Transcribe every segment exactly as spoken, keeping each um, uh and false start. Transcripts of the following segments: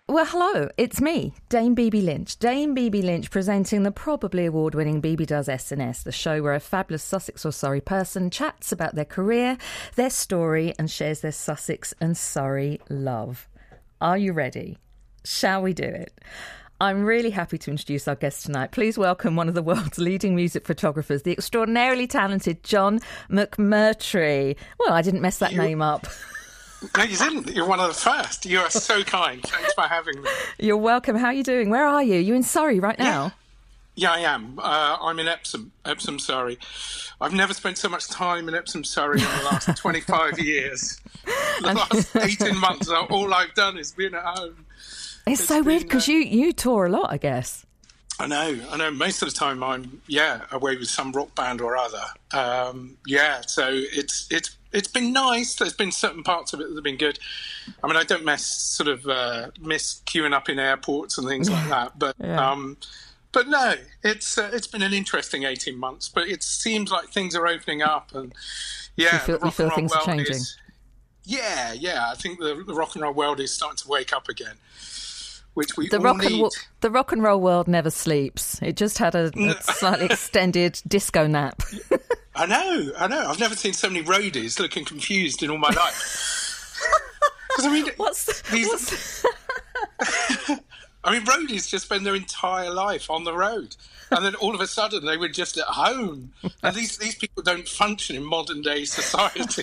Well, hello, it's me, Dame Bibi Lynch. Dame Bibi Lynch presenting the probably award-winning Bibi Does S and S, the show where a fabulous Sussex or Surrey person chats about their career, their story, and shares their Sussex and Surrey love. Are you ready? Shall we do it? I'm really happy to introduce our guest tonight. Please welcome one of the world's leading music photographers, the extraordinarily talented John McMurtry. Well, I didn't mess that you... name up. No, you didn't. You're one of the first. You are so kind. Thanks for having me. You're welcome. How are you doing? Where are you? You in Surrey right now? Yeah, yeah I am. Uh, I'm in Epsom, Epsom, Surrey. I've never spent so much time in Epsom, Surrey in the last twenty-five years. The last eighteen months, all I've done is been at home. It's, it's so been, weird because uh, you, you tour a lot, I guess. I know, I know. Most of the time I'm, yeah, away with some rock band or other. Um, yeah, so it's it's it's been nice. There's been certain parts of it that have been good. I mean, I don't mess sort of uh, miss queuing up in airports and things like that. But yeah. um, but no, it's uh, it's been an interesting eighteen months. But it seems like things are opening up, and yeah, you feel, the rock you feel and roll things world are changing. Is, yeah, yeah. I think the, the rock and roll world is starting to wake up again. Which we the all rock need. and the rock and roll world never sleeps. It just had a, a slightly extended disco nap. I know, I know. I've never seen so many roadies looking confused in all my life. Because I mean, what's, these, what's... I mean, roadies just spend their entire life on the road, and then all of a sudden they were just at home. And these these people don't function in modern day society.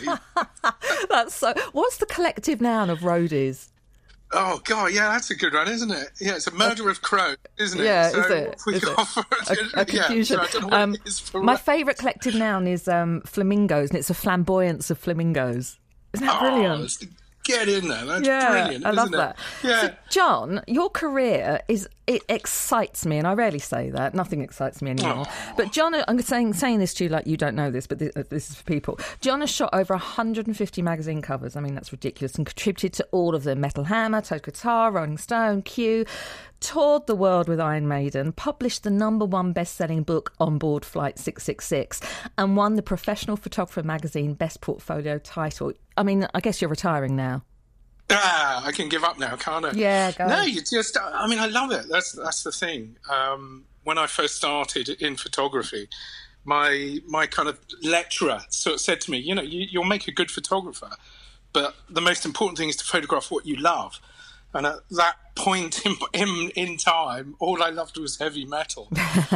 That's so. What's the collective noun of roadies? Oh, God, yeah, that's a good one, isn't it? Yeah, it's a murder of crows, isn't it? Yeah, so is it? We is got it? For, a, a confusion. Yeah, so I don't know what um, it is for my right. favourite collective noun is um, flamingos, and it's a flamboyance of flamingos. Isn't that oh, brilliant? Get in there. That's yeah, brilliant, I love isn't that. it? Yeah. So, John, your career is it excites me, and I rarely say that. Nothing excites me anymore. Oh. But John, I'm saying saying this to you like you don't know this, but this, this is for people. John has shot over one hundred fifty magazine covers. I mean, that's ridiculous, and contributed to all of them: Metal Hammer, Total Guitar, Rolling Stone, Q. Toured the world with Iron Maiden, published the number one best-selling book On Board Flight six six six, and won the Professional Photographer magazine Best Portfolio title. I mean, I guess you're retiring now. Ah, I can give up now, can't I? Yeah, go No, on. you just, I mean, I love it. That's that's the thing. Um, when I first started in photography, my my kind of lecturer sort of said to me, you know, you, you'll make a good photographer, but the most important thing is to photograph what you love. And at that point in, in, in time, all I loved was heavy metal.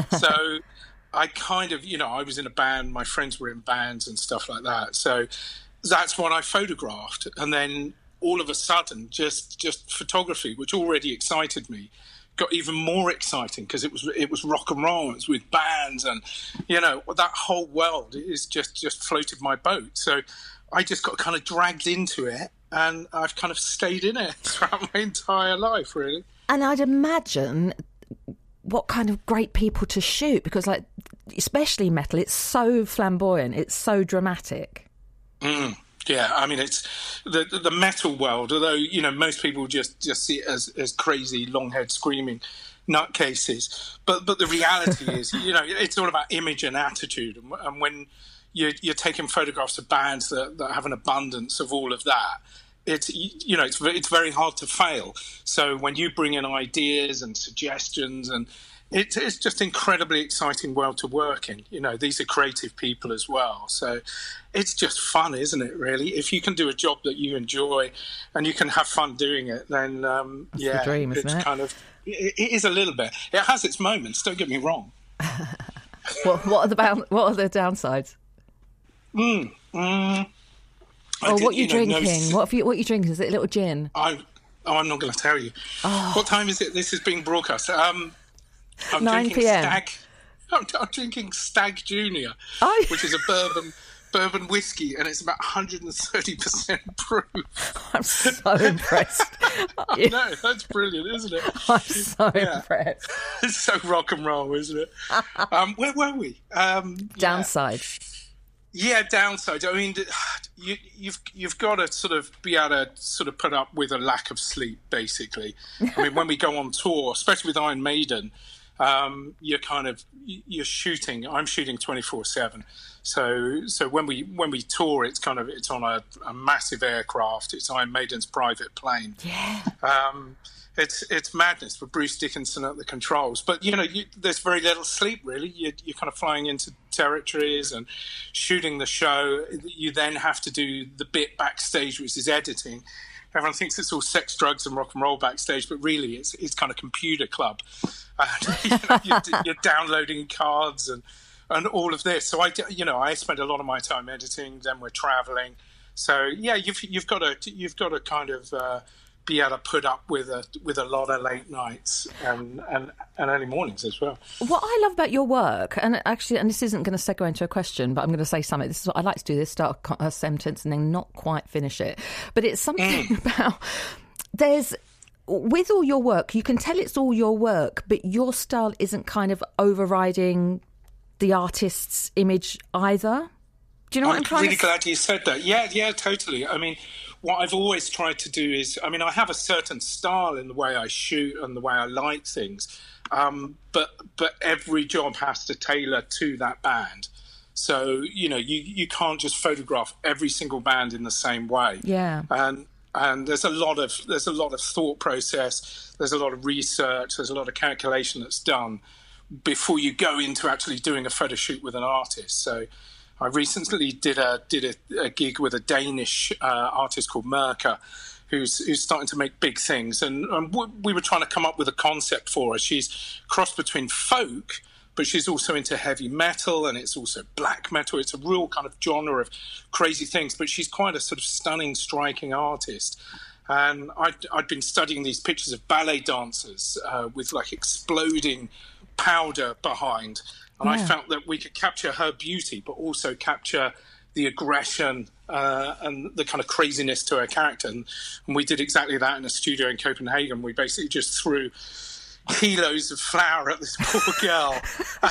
So I kind of, you know, I was in a band, my friends were in bands and stuff like that. So that's what I photographed. And then all of a sudden, just just photography, which already excited me, got even more exciting because it was it was rock and roll. It was with bands, and you know that whole world is just just floated my boat. So I just got kind of dragged into it, and I've kind of stayed in it throughout my entire life, really. And I'd imagine what kind of great people to shoot, because like especially metal, it's so flamboyant, it's so dramatic. Mm. Yeah, I mean, it's the the metal world, although, you know, most people just, just see it as, as crazy, long-haired, screaming nutcases. But but the reality is, you know, it's all about image and attitude. And, and when you're, you're taking photographs of bands that, that have an abundance of all of that, it's, you know, it's, it's very hard to fail. So when you bring in ideas and suggestions, and It's, it's just incredibly exciting world to work in. You know, these are creative people as well. So it's just fun, isn't it, really? If you can do a job that you enjoy and you can have fun doing it, then, um, That's yeah, the dream, isn't it's it? kind of, it, it is a little bit. It has its moments, don't get me wrong. what, what, are the bound, what are the downsides? Mm, mm, Oh, did, what are you, you know, drinking? no, what, have you, what are you drinking? Is it a little gin? I, oh, I'm not going to tell you. Oh. What time is it? This is being broadcast. Um, I'm nine drinking p.m. Stag. I'm, I'm drinking Stag Junior, Oh. which is a bourbon bourbon whiskey, and it's about one hundred thirty percent proof. I'm so impressed. I know, that's brilliant, isn't it? I'm so Yeah. impressed. It's so rock and roll, isn't it? um, where were we? Um, Downside. Yeah. yeah, downside. I mean, you, you've you've got to sort of be able to sort of put up with a lack of sleep, basically. I mean, when we go on tour, especially with Iron Maiden, um, you're kind of you're shooting. I'm shooting twenty-four seven. So so when we when we tour, it's kind of it's on a, a massive aircraft. It's Iron Maiden's private plane. Yeah. Um, it's it's madness with Bruce Dickinson at the controls. But you know, you, there's very little sleep really. You, you're kind of flying into territories and shooting the show. You then have to do the bit backstage, which is editing. Everyone thinks it's all sex, drugs, and rock and roll backstage, but really it's it's kind of computer club. And, you know, you're, you're downloading cards and and all of this. So I, you know, I spend a lot of my time editing. Then we're traveling. So yeah, you've you've got to you've got to kind of uh, be able to put up with a with a lot of late nights and, and, and early mornings as well. What I love about your work, and actually, and this isn't going to segue into a question, but I'm going to say something. This is what I like to do: this start a sentence and then not quite finish it. But it's something mm. about there's. With all your work, you can tell it's all your work, but your style isn't kind of overriding the artist's image either. Do you know what I'm, I'm trying really to... glad you said that. Yeah, yeah, totally. I mean, what I've always tried to do is, I mean, I have a certain style in the way I shoot and the way I light things, um, but but every job has to tailor to that band. So, you know, you, you can't just photograph every single band in the same way. Yeah. And and there's a lot of there's a lot of thought process, there's a lot of research, there's a lot of calculation that's done before you go into actually doing a photo shoot with an artist. So I recently did a did a, a gig with a Danish uh, artist called Merker, who's who's starting to make big things, and, and we were trying to come up with a concept for her. She's crossed between folk, but she's also into heavy metal, and it's also black metal. It's a real kind of genre of crazy things, but she's quite a sort of stunning, striking artist. And I'd, I'd been studying these pictures of ballet dancers uh, with like exploding powder behind, and yeah. I felt that we could capture her beauty, but also capture the aggression uh, and the kind of craziness to her character. And, and we did exactly that in a studio in Copenhagen. We basically just threw kilos of flour at this poor girl.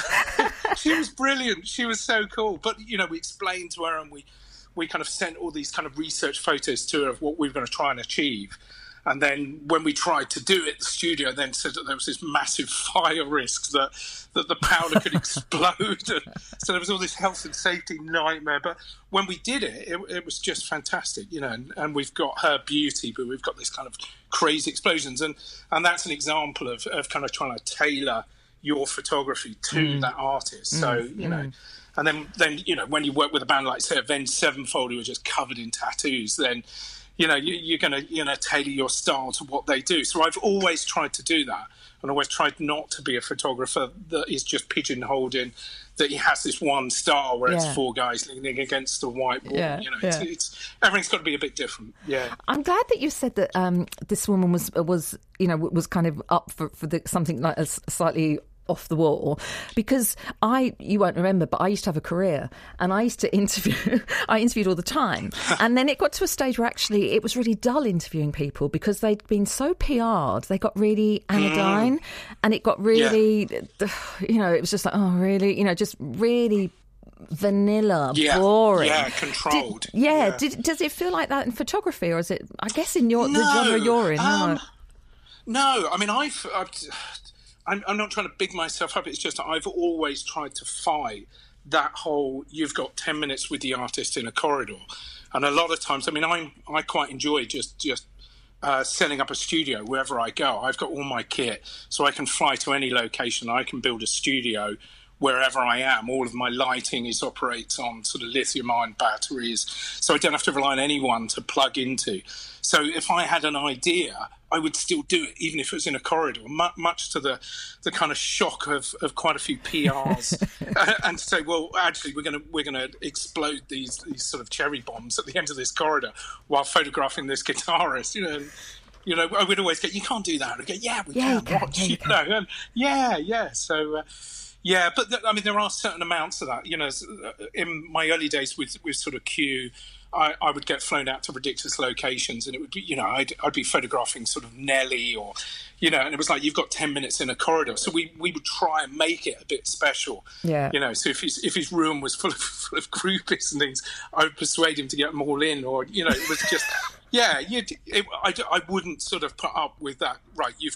She was brilliant. She was so cool. But, you know, we explained to her, and we, we kind of sent all these kind of research photos to her of what we were going to try and achieve. And then when we tried to do it, the studio then said that there was this massive fire risk, that that the powder could explode. And so there was all this health and safety nightmare. But when we did it, it, it was just fantastic, you know. And, and we've got her beauty, but we've got this kind of crazy explosions. And, and that's an example of, of kind of trying to tailor your photography to mm. that artist. Mm. So, you mm. know, and then, then, you know, when you work with a band like, say, Avenged Sevenfold, who are just covered in tattoos, then, you know, you, you're going to, you know, tailor your style to what they do. So I've always tried to do that, and always tried not to be a photographer that is just pigeonholed in that he has this one style where yeah. it's four guys leaning against a white wall. Yeah, you know, yeah. it's, it's everything's got to be a bit different. Yeah, I'm glad that you said that um, this woman was was you know was kind of up for for the, something like a slightly off the wall, because I, you won't remember, but I used to have a career, and I used to interview, I interviewed all the time. And then it got to a stage where actually it was really dull interviewing people, because they'd been so P R'd, they got really anodyne, mm. and it got really, yeah. you know, it was just like, oh, really, you know, just really vanilla, yeah. boring. Yeah, controlled. Did, yeah, yeah. Did, does it feel like that in photography, or is it, I guess in your, no, the genre you're in? Um, no, I mean, I've... I've I'm, I'm not trying to big myself up. It's just I've always tried to fight that whole you've got ten minutes with the artist in a corridor. And a lot of times, I mean, I I quite enjoy just, just uh, setting up a studio wherever I go. I've got all my kit, so I can fly to any location. I can build a studio wherever I am. All of my lighting is operates on sort of lithium-ion batteries, so I don't have to rely on anyone to plug into. So if I had an idea, I would still do it, even if it was in a corridor, much to the, the kind of shock of, of quite a few P Rs, and to say, well, actually, we're going to we're going to explode these these sort of cherry bombs at the end of this corridor while photographing this guitarist, you know. And, you know, I would always go, you can't do that. I'd go, yeah, we yeah, can. can. Watch, yeah, you you can. know, and yeah, yeah. So. Uh, Yeah, but th- I mean, there are certain amounts of that. You know, in my early days with, with sort of Q, I, I would get flown out to ridiculous locations, and it would be, you know, I'd, I'd be photographing sort of Nelly, or, you know, and it was like, you've got ten minutes in a corridor. So we, we would try and make it a bit special. Yeah. You know, so if his, if his room was full of, full of groupies and things, I would persuade him to get them all in, or, you know, it was just, yeah, you'd, it, I, I wouldn't sort of put up with that, right, you've got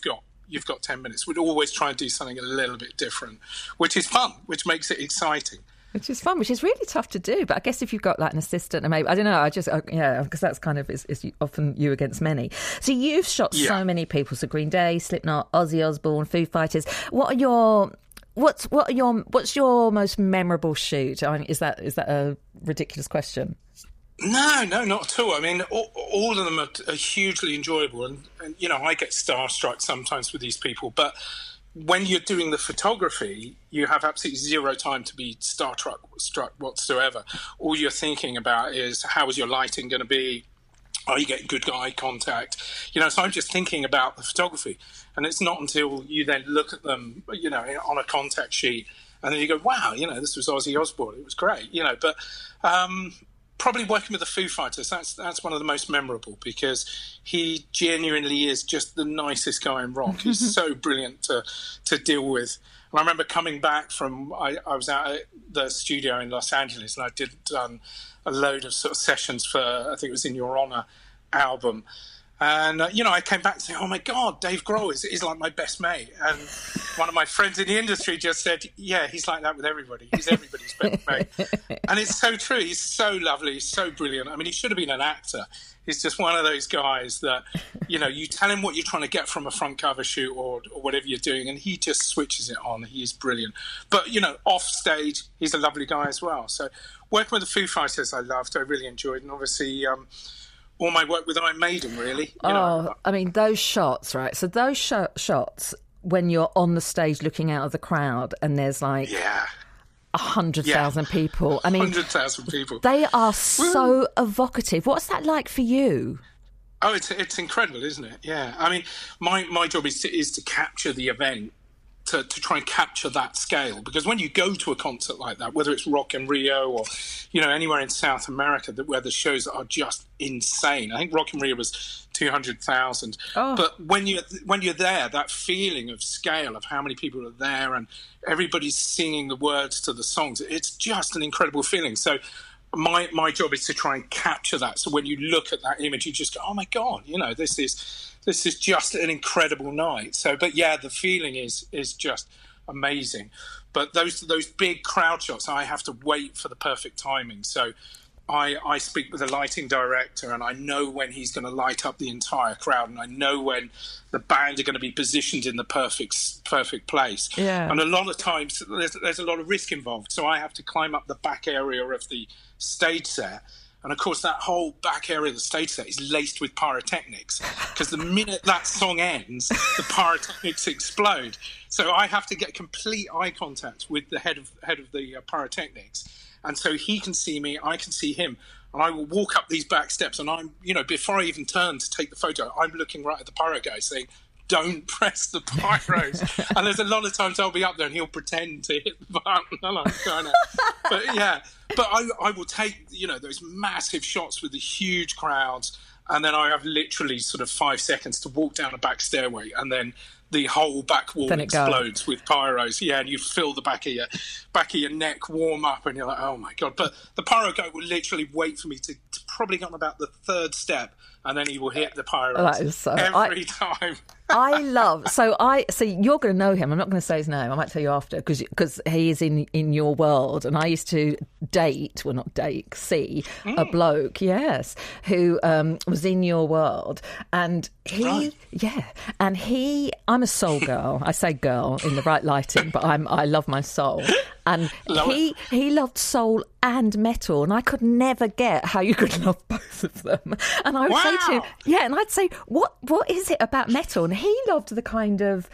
you've got ten minutes. We'd always try and do something a little bit different, which is fun, which makes it exciting. Which is fun, which is really tough to do. But I guess if you've got like an assistant, and maybe, I don't know, I just, uh, yeah, because that's kind of, is, is often you against many. So you've shot yeah. so many people, so Green Day, Slipknot, Ozzy Osbourne, Foo Fighters. What are your, what's, what are your, what's your most memorable shoot? I mean, is that, is that a ridiculous question? No, no, not at all. I mean, all, all of them are, are hugely enjoyable. And, and, you know, I get starstruck sometimes with these people, but when you're doing the photography, you have absolutely zero time to be starstruck struck whatsoever. All you're thinking about is, how is your lighting going to be? Are you getting good eye contact? You know, so I'm just thinking about the photography. And it's not until you then look at them, you know, on a contact sheet, and then you go, wow, you know, this was Ozzy Osbourne. It was great, you know. But um, probably working with the Foo Fighters, that's that's one of the most memorable, because he genuinely is just the nicest guy in rock. He's so brilliant to to deal with. And I remember coming back from, I, I was out at the studio in Los Angeles, and I did um, a load of sort of sessions for, I think it was In Your Honor album. And, uh, you know, I came back saying, oh, my God, Dave Grohl is, is like my best mate. And one of my friends in the industry just said, yeah, he's like that with everybody. He's everybody's best mate. And it's so true. He's so lovely. He's so brilliant. I mean, he should have been an actor. He's just one of those guys that, you know, you tell him what you're trying to get from a front cover shoot or, or whatever you're doing, and he just switches it on. He's brilliant. But, you know, off stage, he's a lovely guy as well. So working with the Foo Fighters, I loved. I really enjoyed. And obviously... Um, all my work with Iron Maiden, really. You oh, know. I mean, those shots, right? So those sh- shots, when you're on the stage looking out of the crowd and there's like yeah. a hundred thousand yeah. people. I mean, hundred thousand people. They are so Woo. evocative. What's that like for you? Oh, it's it's incredible, isn't it? Yeah. I mean, my, my job is to, is to capture the event. To, to try and capture that scale, because when you go to a concert like that, whether it's Rock in Rio or, you know, anywhere in South America that where the shows are just insane. I think Rock in Rio was two hundred thousand. Oh. But when you when you're there, that feeling of scale of how many people are there and everybody's singing the words to the songs, it's just an incredible feeling. So my my job is to try and capture that. So when you look at that image, you just go, oh my God, you know, this is. This is just an incredible night. So, but yeah, the feeling is is just amazing. But those those big crowd shots, I have to wait for the perfect timing. So, I I speak with the lighting director, and I know when he's going to light up the entire crowd, and I know when the band are going to be positioned in the perfect perfect place. Yeah. And a lot of times, there's there's a lot of risk involved. So I have to climb up the back area of the stage set. And, of course, that whole back area of the stage set is laced with pyrotechnics, because the minute that song ends, the pyrotechnics explode. So I have to get complete eye contact with the head of head of the uh, pyrotechnics. And so he can see me, I can see him. And I will walk up these back steps, and I'm, you know, before I even turn to take the photo, I'm looking right at the pyro guy saying, don't press the pyros. And there's a lot of times I'll be up there and he'll pretend to hit the button. And I'm kind of, but yeah, but I, I will take, you know, those massive shots with the huge crowds. And then I have literally sort of five seconds to walk down a back stairway, and then the whole back wall explodes goes. with pyros. Yeah, and you feel the back of your back of your neck warm up, and you're like, oh my God. But the pyro guy will literally wait for me to, to probably get on about the third step, and then he will hit the pyros that is so, every I, time. I love so I so you're going to know him. I'm not going to say his name. I might tell you after, because because he is in in your world. And I used to date, well not date, see mm. a bloke, yes, who um, was in your world, and he right. yeah, and he. I'm a soul girl. I say girl in the right lighting, but I'm I love my soul. And love he it. he loved soul and metal, and I could never get how you could love both of them. And I would wow. say to him, yeah, and I'd say, what what is it about metal? And he loved the kind of,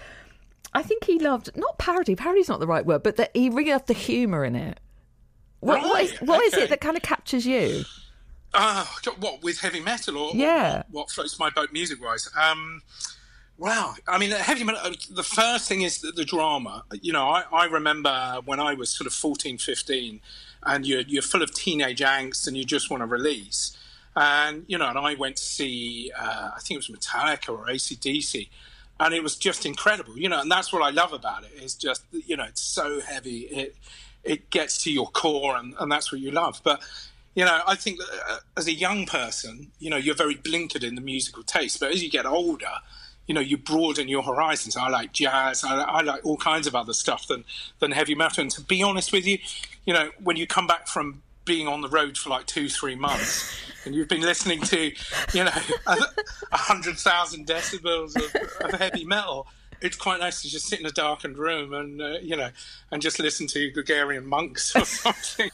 I think he loved, not parody, parody's not the right word, but that he really loved the humour in it. What, right. what, is, what okay. is it that kind of captures you? Uh, what, with heavy metal, or, yeah. or what, what floats my boat music-wise? Um, Wow. I mean, heavy metal, the first thing is the, the drama. You know, I, I remember when I was sort of fourteen, fifteen, and you're, you're full of teenage angst and you just want to release. And, you know, and I went to see, uh, I think it was Metallica or A C D C, and it was just incredible, you know, and that's what I love about it, is just, you know, it's so heavy. It it gets to your core, and, and that's what you love. But, you know, I think that, uh, as a young person, you know, you're very blinkered in the musical taste. But as you get older, you know, you broaden your horizons. I like jazz. I, I like all kinds of other stuff than, than heavy metal. And to be honest with you, you know, when you come back from being on the road for like two, three months and you've been listening to, you know, a, a hundred thousand decibels of, of heavy metal, it's quite nice to just sit in a darkened room and, uh, you know, and just listen to Gregorian monks or something.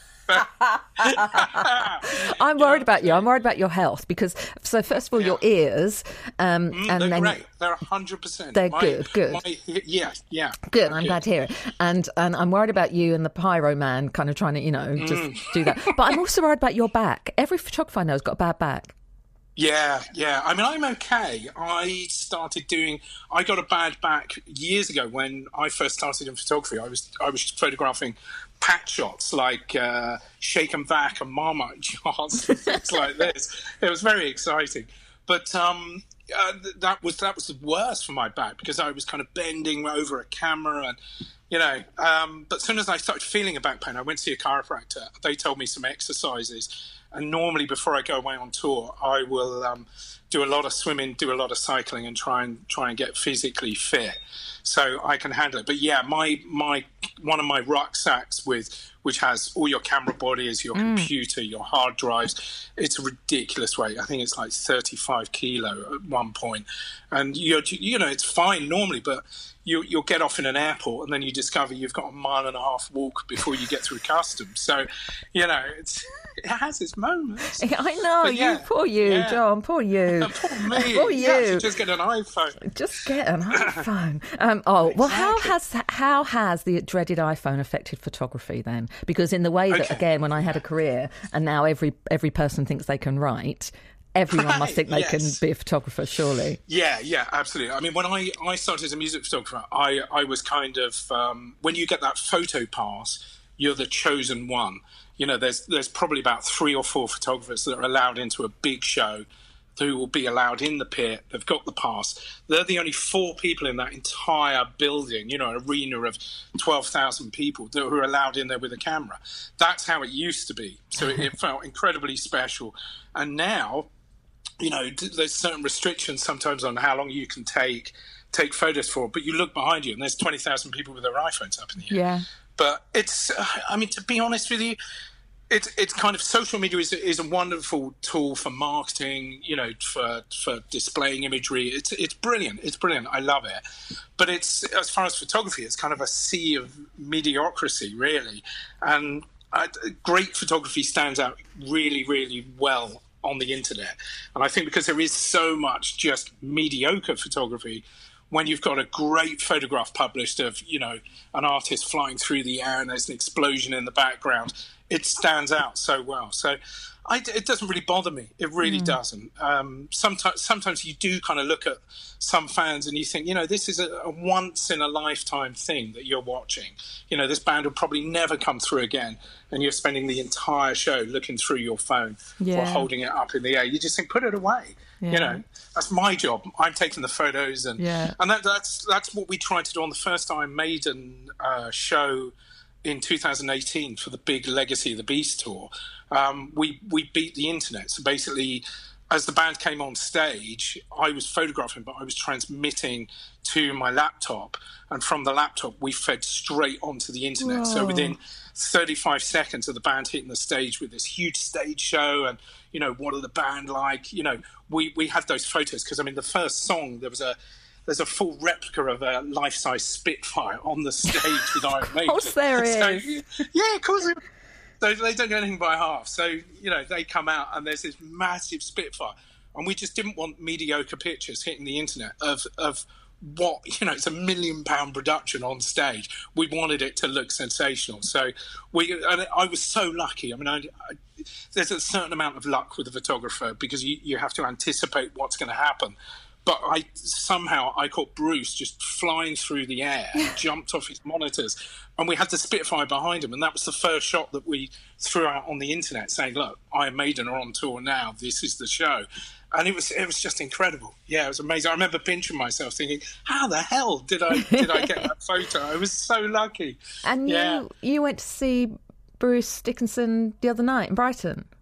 I'm worried about you. I'm worried about your health because, so first of all, yeah. your ears. Um, mm, and they're then great. They're one hundred percent. They're my, good, good. My, yeah, yeah. Good. I'm good. glad to hear it. And and I'm worried about you and the pyro man kind of trying to, you know, just mm. do that. But I'm also worried about your back. Every photographer I know has got a bad back. Yeah, yeah. I mean, I'm okay. I started doing. I got a bad back years ago when I first started in photography. I was I was photographing pat shots like uh, Shake and Vac and Marmite shots and things like this. It was very exciting, but um, uh, that was that was the worst for my back because I was kind of bending over a camera and. You know, um, but as soon as I started feeling a back pain, I went to see a chiropractor. They told me some exercises. And normally before I go away on tour, I will um, do a lot of swimming, do a lot of cycling and try and try and get physically fit so I can handle it. But yeah, my my one of my rucksacks with which has all your camera bodies, your mm. computer, your hard drives, it's a ridiculous weight. I think it's like thirty-five kilo at one point. And, you're, you know, it's fine normally, but you, you'll get off in an airport and then you discover you've got a mile and a half walk before you get through customs. So, you know, it's... It has its moments. I know, but yeah, you poor you, yeah. John, poor you. Poor me. Poor you. Yeah, just get an iPhone. Just get an iPhone. Um, oh, well, exactly. how has how has the dreaded iPhone affected photography then? Because in the way that, okay. again, when I had a career and now every every person thinks they can write, everyone right, must think they yes. can be a photographer, surely. Yeah, yeah, absolutely. I mean, when I, I started as a music photographer, I, I was kind of, um, when you get that photo pass, you're the chosen one. You know, there's there's probably about three or four photographers that are allowed into a big show who will be allowed in the pit. They've got the pass. They're the only four people in that entire building, you know, arena of twelve thousand people that are allowed in there with a camera. That's how it used to be. So it, it felt incredibly special. And now, you know, there's certain restrictions sometimes on how long you can take take photos for. But you look behind you and there's twenty thousand people with their iPhones up in the air. Yeah. But it's, I mean, to be honest with you, it's it's kind of social media is is a wonderful tool for marketing, you know, for for displaying imagery. It's it's brilliant. It's brilliant. I love it. But it's as far as photography, it's kind of a sea of mediocrity, really. And uh, great photography stands out really, really well on the internet. And I think because there is so much just mediocre photography. When you've got a great photograph published of, you know, an artist flying through the air and there's an explosion in the background, it stands out so well. So I, it doesn't really bother me. It really mm. doesn't. Um, sometimes, sometimes you do kind of look at some fans and you think, you know, this is a, a once-in-a-lifetime thing that you're watching. You know, this band will probably never come through again, and you're spending the entire show looking through your phone yeah. or holding it up in the air. You just think, put it away. Yeah. You know, that's my job. I'm taking the photos, and yeah. and that, that's that's what we tried to do on the first Iron Maiden uh, show in two thousand eighteen for the big Legacy of the Beast tour. Um, we we beat the internet. So basically, as the band came on stage, I was photographing, but I was transmitting to my laptop, and from the laptop we fed straight onto the internet. Whoa. So within thirty-five seconds of the band hitting the stage with this huge stage show, and you know, what are the band like? You know, we we had those photos because I mean, the first song there was a. There's a full replica of a life-size Spitfire on the stage with Iron Maiden. Of course there is. So, yeah, of course. So they don't do anything by half. So, you know, they come out and there's this massive Spitfire. And we just didn't want mediocre pictures hitting the internet of, of what, you know, it's a million pound production on stage. We wanted it to look sensational. So we, and I was so lucky. I mean, I, I, there's a certain amount of luck with a photographer because you, you have to anticipate what's going to happen. But I somehow I caught Bruce just flying through the air, jumped off his monitors, and we had the Spitfire behind him. And that was the first shot that we threw out on the internet saying, look, Iron Maiden are on tour now. This is the show. And it was it was just incredible. Yeah, it was amazing. I remember pinching myself thinking, how the hell did I did I get that photo? I was so lucky. And yeah. you, you went to see Bruce Dickinson the other night in Brighton. I,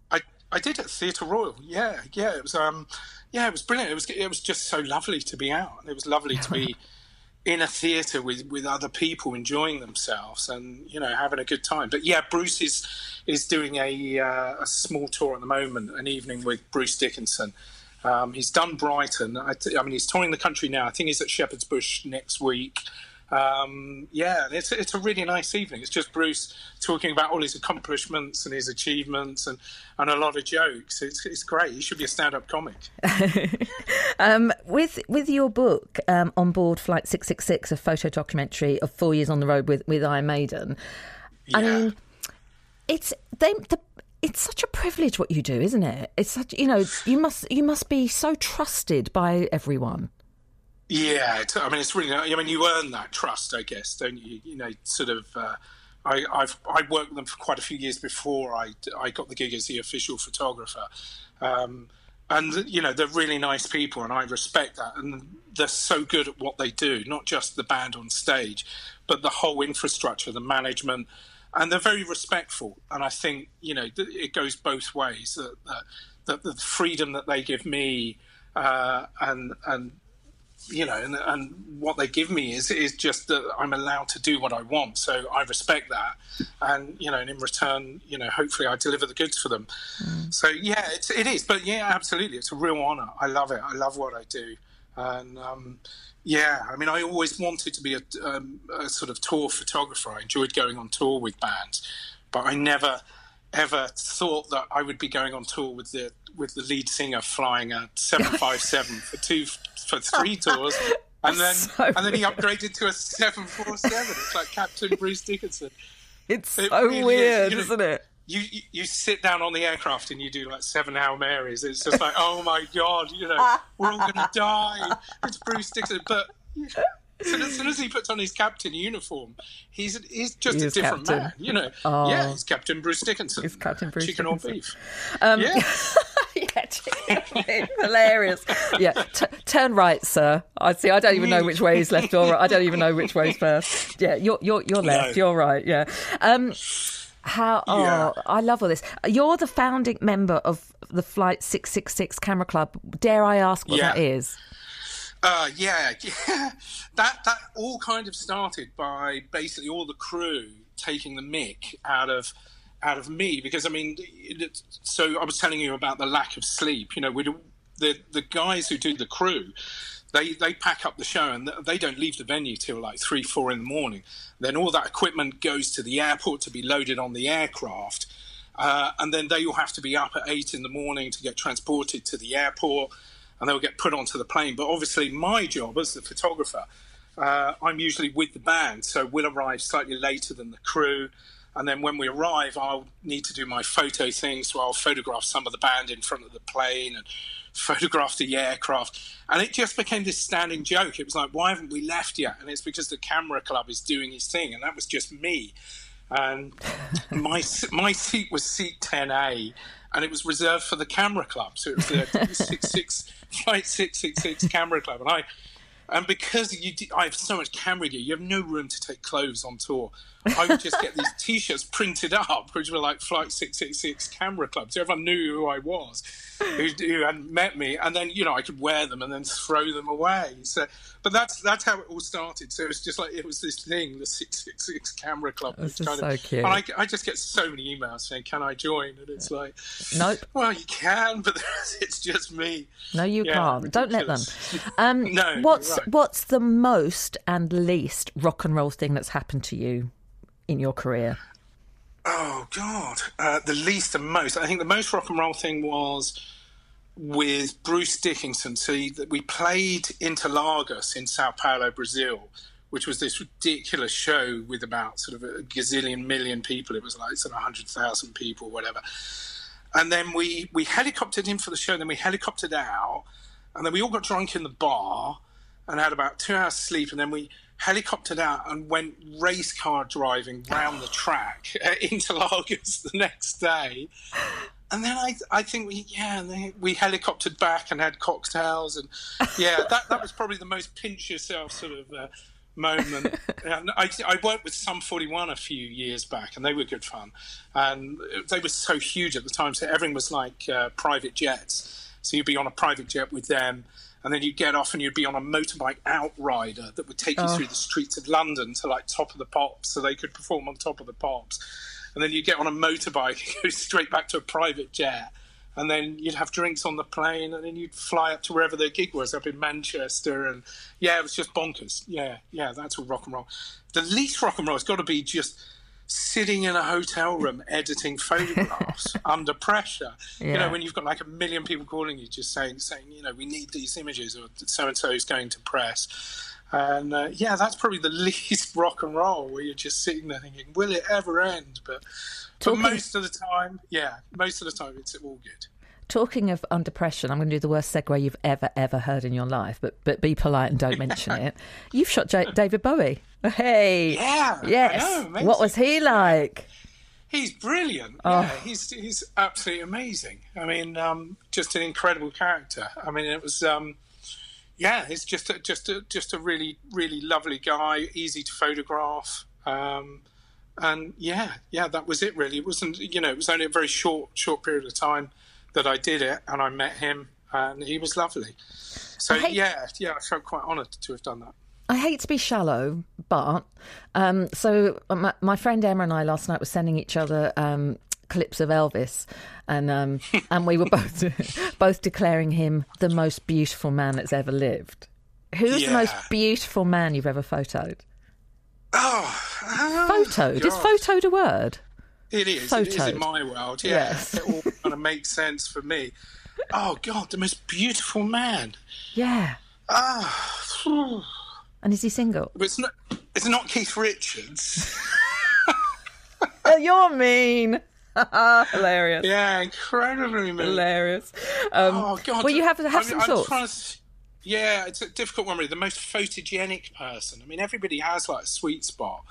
I did at Theatre Royal. Yeah, yeah. It was, um, yeah, it was brilliant. It was, it was just so lovely to be out. It was lovely to be in a theatre with, with other people enjoying themselves and, you know, having a good time. But yeah, Bruce is is doing a uh, a small tour at the moment, an evening with Bruce Dickinson. Um, he's done Brighton. I, I mean, he's touring the country now. I think he's at Shepherd's Bush next week. Um, yeah, it's it's a really nice evening. It's just Bruce talking about all his accomplishments and his achievements and, and a lot of jokes. It's it's great. He should be a stand-up comic. um, with with your book, um, On Board Flight six six six, a photo documentary of four years on the road with, with Iron Maiden. Yeah. I mean, it's they the. It's such a privilege what you do, isn't it? It's such, you know, you must you must be so trusted by everyone. Yeah, it's, I mean, it's really. I mean, you earn that trust, I guess, don't you? You know, sort of. Uh, I, I've I worked with them for quite a few years before I, I got the gig as the official photographer, um, and you know they're really nice people, and I respect that. And they're so good at what they do, not just the band on stage, but the whole infrastructure, the management. And they're very respectful, and I think you know it goes both ways. That, that, that the freedom that they give me, uh, and and you know, and, and what they give me is is just that I'm allowed to do what I want. So I respect that, and you know, and in return, you know, hopefully I deliver the goods for them. Mm. So yeah, it's, it is. But yeah, absolutely, it's a real honour. I love it. I love what I do, and. Um, Yeah, I mean, I always wanted to be a, um, a sort of tour photographer. I enjoyed going on tour with bands, but I never, ever thought that I would be going on tour with the with the lead singer flying a seven five seven for two for three tours, and then so and then he upgraded to a seven four seven. It's like Captain Bruce Dickinson. It's it so really weird, is. You know, isn't it? You, you you sit down on the aircraft and you do like seven Hail Marys. It's just like, oh my God, you know, we're all going to die. It's Bruce Dickinson. But you know, as, soon as, as soon as he puts on his captain uniform, he's he's just he a different captain. man. You know, oh. yeah, he's Captain Bruce Dickinson. He's Captain Bruce Chicken Dickinson. or beef. Um, yeah. yeah, chicken, hilarious. Yeah, T- turn right, sir. I see. I don't even know which way is left or right. I don't even know which way's first. Yeah, you're you're you're left. No. You're right. Yeah. Um, How? Oh, Yeah. I love all this. You're the founding member of the Flight six six six Camera Club. Dare I ask what Yeah. that is? Uh, yeah, yeah. That that all kind of started by basically all the crew taking the mick out of out of me because I mean, it, so I was telling you about the lack of sleep. You know, we the the guys who do the crew. They they pack up the show and they don't leave the venue till like three, four in the morning. Then all that equipment goes to the airport to be loaded on the aircraft. Uh, and then they all have to be up at eight in the morning to get transported to the airport and they'll get put onto the plane. But obviously my job as the photographer, uh, I'm usually with the band. So we'll arrive slightly later than the crew. And then when we arrive, I'll need to do my photo thing. So I'll photograph some of the band in front of the plane and photograph the aircraft. And it just became this standing joke. It was like, why haven't we left yet? And it's because the camera club is doing his thing. And that was just me. And my my seat was seat ten A. And it was reserved for the camera club. So it was the six six, Flight six six six Camera Club. And I... And because you, do, I have so much camera gear, you have no room to take clothes on tour. I would just get these T-shirts printed up, which were like Flight six six six Camera Club. So everyone knew who I was, who, who hadn't met me. And then, you know, I could wear them and then throw them away. So, but that's that's how it all started. So it was just like, it was this thing, the six six six Camera Club. This is kind so of, cute. And I, I just get so many emails saying, can I join? And it's like, nope. Well, you can, but it's just me. No, you yeah, can't. Don't let them. ridiculous. Um, No, what's you're right. what's the most and least rock and roll thing that's happened to you in your career? Oh, God. Uh, the least and most. I think the most rock and roll thing was with Bruce Dickinson. So he, we played Interlagos in Sao Paulo, Brazil, which was this ridiculous show with about sort of a gazillion million people. It was like sort of one hundred thousand people, whatever. And then we, we helicoptered in for the show, then we helicoptered out, and then we all got drunk in the bar and had about two hours sleep, and then we helicoptered out and went race car driving round the track at Interlagos the next day. And then I, I think we, yeah, and then we helicoptered back and had cocktails, and yeah, that that was probably the most pinch yourself sort of uh, moment. And I, I worked with Sum forty-one a few years back, and they were good fun. And they were so huge at the time, so everything was like uh, private jets. So you'd be on a private jet with them, and then you'd get off and you'd be on a motorbike outrider that would take you oh. through the streets of London to like Top of the Pops, so they could perform on Top of the Pops. And then you'd get on a motorbike and go straight back to a private jet. And then you'd have drinks on the plane, and then you'd fly up to wherever their gig was, up in Manchester. And, yeah, it was just bonkers. Yeah, yeah, that's all rock and roll. The least rock and roll has got to be just sitting in a hotel room editing photographs under pressure. Yeah. You know, when you've got like a million people calling you just saying, saying, you know, we need these images, or so-and-so is going to press. And, uh, yeah, that's probably the least rock and roll, where you're just sitting there thinking, will it ever end? But... But most of the time, yeah, most of the time it's all good. Talking of under pressure, I'm going to do the worst segue you've ever, ever heard in your life, but but be polite and don't mention it. You've shot J- David Bowie. Hey. Yeah. Yes. I know, what was he like? He's brilliant. Oh. Yeah, he's he's absolutely amazing. I mean, um, just an incredible character. I mean, it was, um, yeah, he's just a, just a, just a really, really lovely guy, easy to photograph. Um And yeah, yeah, that was it really. It wasn't, you know, it was only a very short, short period of time that I did it, and I met him, and he was lovely. So hate, yeah, yeah, I felt quite honoured to have done that. I hate to be shallow, but um, so my, my friend Emma and I last night were sending each other um, clips of Elvis, and um, and we were both both declaring him the most beautiful man that's ever lived. Who's yeah. the most beautiful man you've ever photoed? Oh, oh photoed. God. Is photoed a word? It is. Photoed. It is in my world. Yeah, yes. It all kind of makes sense for me. Oh God, the most beautiful man. Yeah. Ah. Oh. And is he single? But it's not. It's not Keith Richards. Oh, you're mean. Hilarious. Yeah, incredibly mean. Hilarious. Um, oh God. Well, you have to have I'm, some I'm thoughts. Yeah, it's a difficult one, really. The most photogenic person. I mean, everybody has like a sweet spot.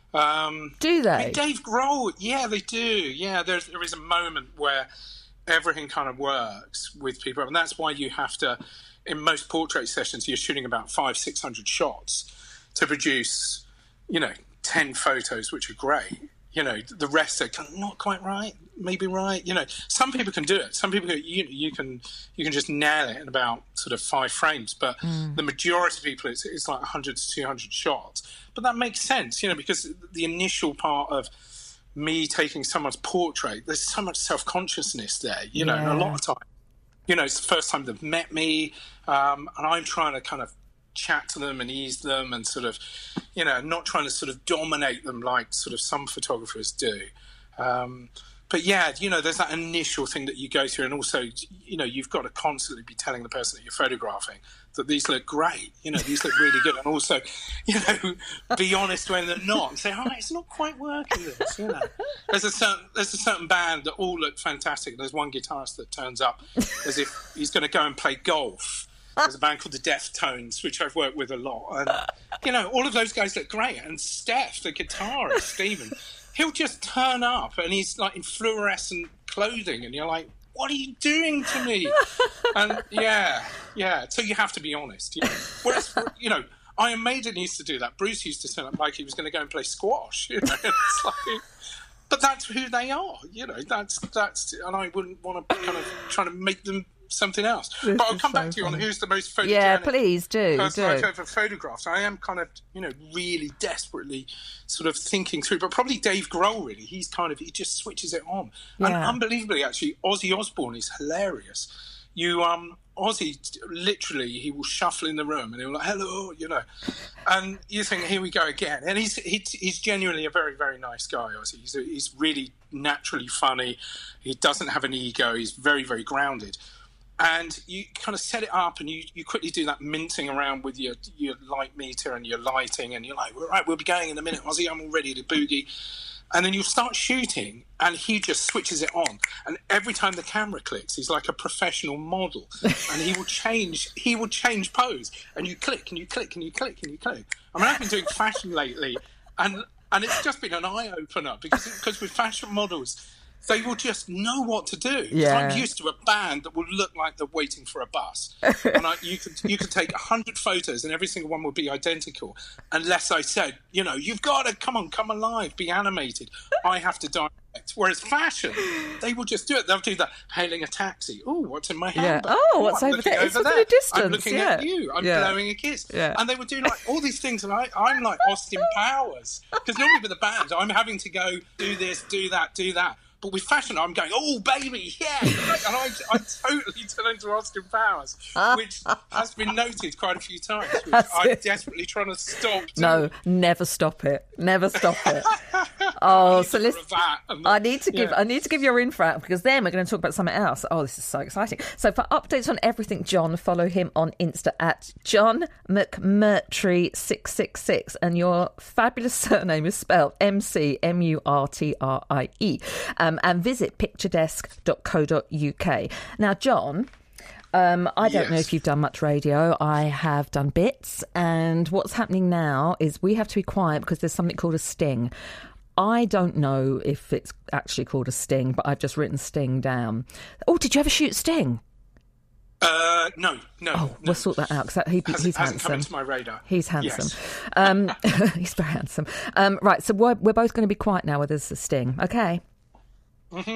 Um, do they? I mean, Dave Grohl, yeah, they do. Yeah, there, there is a moment where everything kind of works with people. And that's why you have to, in most portrait sessions, you're shooting about five, six hundred shots to produce, you know, ten photos, which are great. You know, the rest are kind of not quite right, maybe right. You know, some people can do it. Some people, you you can you can just nail it in about sort of five frames. But mm. the majority of people, it's, it's like one hundred to two hundred shots. But that makes sense, you know, because the initial part of me taking someone's portrait, there's so much self-consciousness there, you know, yeah. and a lot of time, you know, it's the first time they've met me, um, and I'm trying to kind of chat to them and ease them and sort of, you know, not trying to sort of dominate them like sort of some photographers do. Um, but yeah, you know, there's that initial thing that you go through, and also, you know, you've got to constantly be telling the person that you're photographing that these look great, you know, these look really good, and also, you know, be honest when they're not and say, oh, it's not quite working, this, you know. There's a certain there's a certain band that all look fantastic, and there's one guitarist that turns up as if he's going to go and play golf. There's a band called the Deftones, which I've worked with a lot. And, you know, all of those guys look great. And Steph, the guitarist, Stephen, he'll just turn up and he's like in fluorescent clothing. And you're like, what are you doing to me? And yeah, yeah. So you have to be honest. You know? Whereas, you know, Iron Maiden used to do that. Bruce used to turn up like he was going to go and play squash. You know, it's like, but that's who they are. You know, that's, that's, and I wouldn't want to kind of try to make them something else. This but I'll come back so to you funny. on who's the most photogenic yeah, please do, person do. I've ever photographed. I am kind of, you know, really desperately sort of thinking through, but probably Dave Grohl, really. He's kind of, he just switches it on. Yeah. And unbelievably, actually, Ozzy Osbourne is hilarious. You, um, Ozzy, literally, he will shuffle in the room and he'll like, hello, you know. And you think, here we go again. And he's he, he's genuinely a very, very nice guy, Ozzy. He's, he's really naturally funny. He doesn't have an ego. He's very, very grounded. And you kind of set it up and you, you quickly do that minting around with your, your light meter and your lighting. And you're like, all right, we'll be going in a minute, Ozzy, I'm all ready to boogie. And then you start shooting and he just switches it on. And every time the camera clicks, he's like a professional model. And he will change, he will change pose. And you click and you click and you click and you click. I mean, I've been doing fashion lately and, and it's just been an eye-opener because, because with fashion models, they will just know what to do. Yeah. I'm used to a band that will look like they're waiting for a bus. And I, you could you could take a hundred photos and every single one would be identical, unless I said, you know, you've got to come on, come alive, be animated. I have to direct. Whereas fashion, they will just do it. They'll do the hailing a taxi. Oh, what's in my hand? Yeah. Oh, what's I'm over there? Over it's there. Over distance. I'm looking yeah. at you. I'm yeah. blowing a kiss. Yeah. And they would do like all these things, and I, I'm like Austin Powers, because normally with a band, I'm having to go do this, do that, do that. But with fashion, I'm going, oh, baby, yeah. And I, I totally turn into Austin Powers, which has been noted quite a few times, which That's I'm it. desperately trying to stop doing. No, never stop it. Never stop it. Oh, so listen, the, I need to give yeah. I need to give your info out, because then we're going to talk about something else. Oh, this is so exciting. So for updates on everything John, follow him on Insta at John McMurtry six six six, and your fabulous surname is spelled M C M U R T R I E. Um, and visit picture desk dot co dot uk. Now, John, Um, I don't yes. know if you've done much radio. I have done bits, and what's happening now is we have to be quiet because there's something called a sting. I don't know if it's actually called a sting, but I've just written sting down. Oh, did you ever shoot sting? Uh, no, no. Oh, no. we'll sort that out, because he, Has, he's hasn't come handsome. into my radar. He's handsome. Yes. Um, he's very handsome. Um, right, so we're, we're both going to be quiet now where there's a sting, okay? Mm-hmm.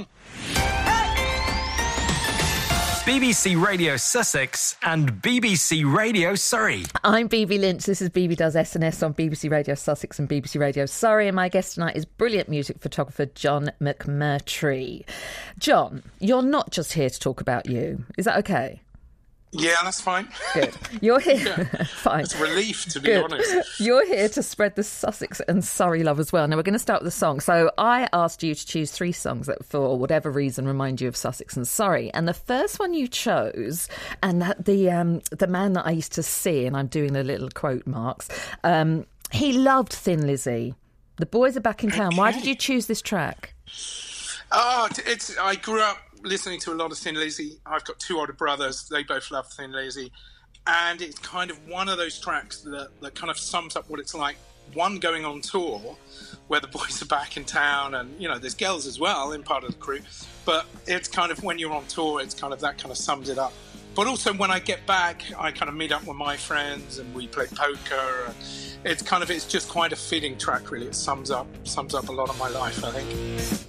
B B C Radio Sussex and B B C Radio Surrey. I'm B B Lynch. This is B B Does S N S on B B C Radio Sussex and B B C Radio Surrey. And my guest tonight is brilliant music photographer John McMurtry. John, you're not just here to talk about you. Is that okay? Yeah, that's fine. Good. You're here. Yeah. Fine. It's a relief, to be Good. honest. You're here to spread the Sussex and Surrey love as well. Now, we're going to start with a song. So I asked you to choose three songs that, for whatever reason, remind you of Sussex and Surrey. And the first one you chose, and that the um, the man that I used to see, and I'm doing the little quote marks, um, he loved Thin Lizzy. The boys are back in town. Okay. Why did you choose this track? Oh, it's. I grew up listening to a lot of Thin Lizzy. I've got two older brothers. They both love Thin Lizzy. And it's kind of one of those tracks that, that kind of sums up what it's like, one, going on tour, where the boys are back in town, and, you know, there's girls as well in part of the crew. But it's kind of, when you're on tour, it's kind of, that kind of sums it up. But also when I get back, I kind of meet up with my friends and we play poker. And it's kind of, it's just quite a fitting track, really. It sums up, sums up a lot of my life, I think.